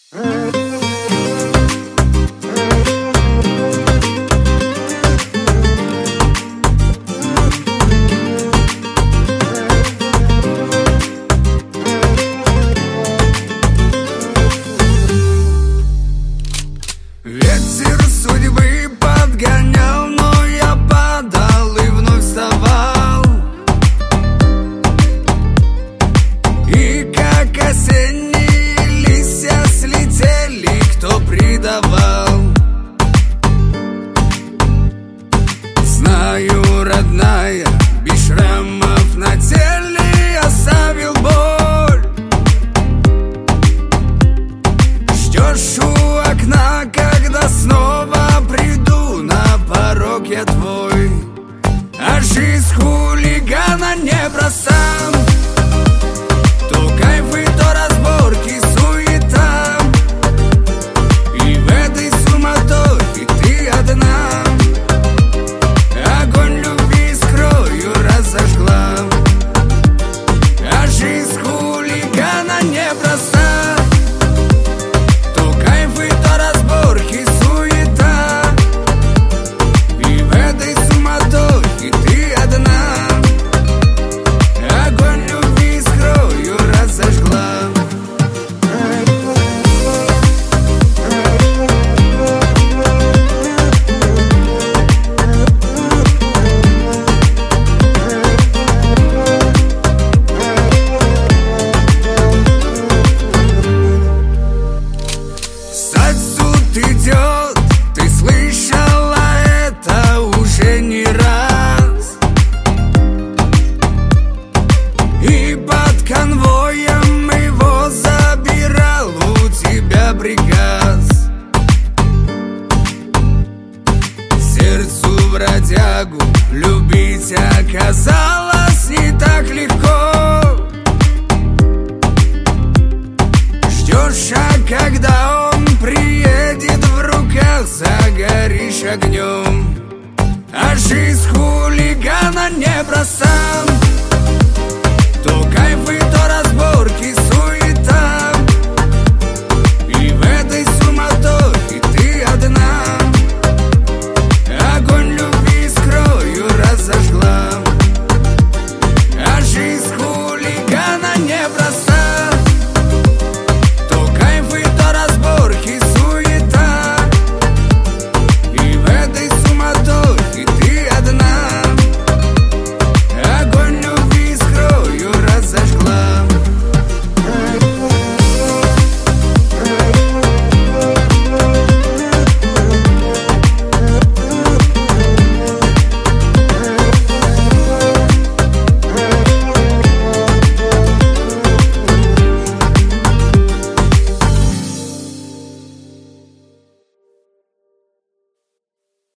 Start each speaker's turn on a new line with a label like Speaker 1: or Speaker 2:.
Speaker 1: Ветер судьбы подгонял, но я падал и вновь вставал. И как осенние листья слетели, кто предавал. Знаю, родная, без шрамов на теле оставил боль. Ждешь у окна, когда снова приду на порог я твой. А жизнь хулигана непроста. То кайфы, то разборки, суета. И в этой суматохе ты одна. Огонь любви скрою разожгла. А жизнь хулигана непроста. Идет, ты слышала это уже не раз. И под конвоем его забирал у тебя приказ. Сердцу бродягу любить оказалось не так легко. Ждешь, а когда он приедет, в руках загоришь огнем. А жизнь хулигана непроста.